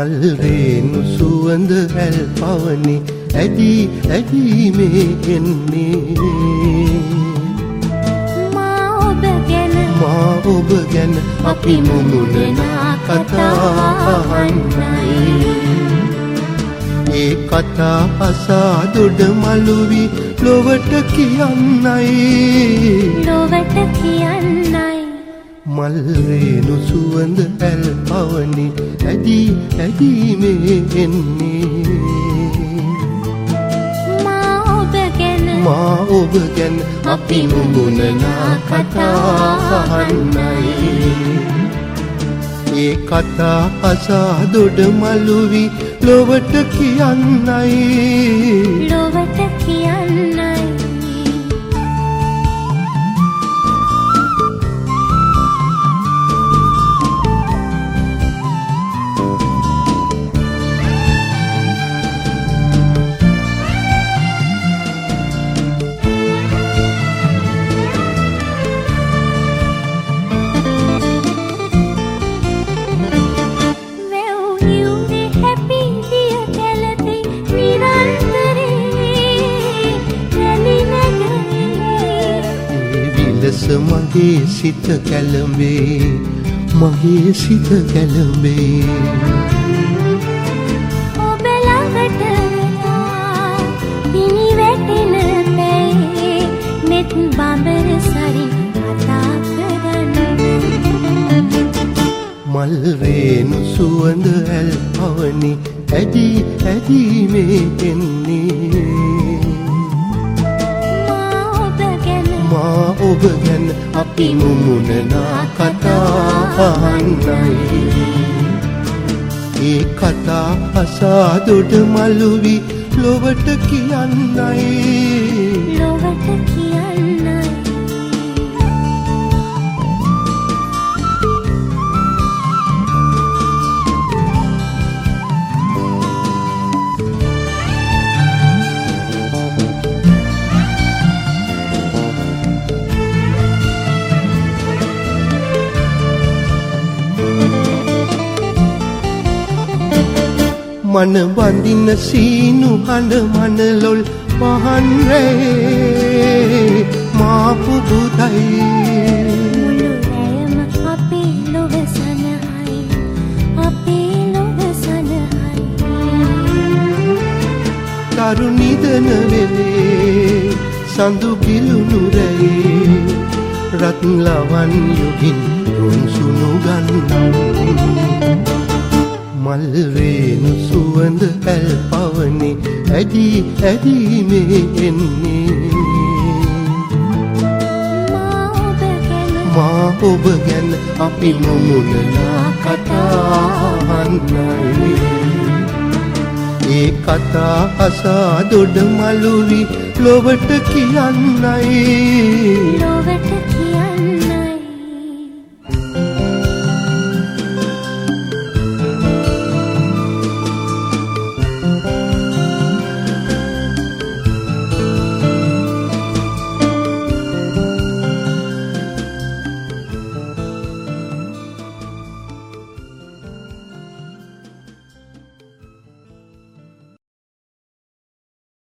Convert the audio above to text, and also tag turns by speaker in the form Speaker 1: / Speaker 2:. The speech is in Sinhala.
Speaker 1: මල් රේණු සුවඳ ඇල් පවනි ඇදී ඇදී මේ එන්නේ
Speaker 2: මා ඔබ ගැන
Speaker 1: අපි මුමුණනා කතා අහන්නයි ඒ කතා අසා දොඩ මළුවි ලොවට කියන්නයි මල් රේණු සුවඳ ඇල් පවනි ඇදී ඇදී මේ එන්නේ මා ඔබ ගැන අපි මුමුණනා කතා අහන්නයි ඒ කතා අසා දොඩ මළුවි ලොවට කියන්නයි මගේ සිත කැළඹේ මගේ සිත කැළඹේ
Speaker 2: ඔබ ළඟට පිනි වැටෙන පැයි මෙත් බඹර සරි කතා කරන්න
Speaker 1: මල් රේණු සුවඳ ඇල් පවනි ඇදී ඇදී මේ එන්නේ මා ඔබ ගැන අපි මුමුණනා කතා අහන්නයි ඒ කතා අසා දොඩ මළුවි ලොවට කියන්නයි මන බඳින සීනු හඬ මනලොල් පහන් රේ මා පුබුදයි
Speaker 2: මුළු රැයම අපේ ලොව සනහයි
Speaker 1: තරු නිදන වෙලේ සඳු කිලුණු රැයේ රත් ලවන් යුගින් රොන් සුණු ගන්නම් මල් රේණු සුවඳ ඇල් පවනි ඇදී ඇදී මේ එන්නේ මා ඔබ ගැන අපි මුමුණනා කතා අහන්නයි ඒ කතා අසා දොඩ මළුවි ලොවට කියන්නයි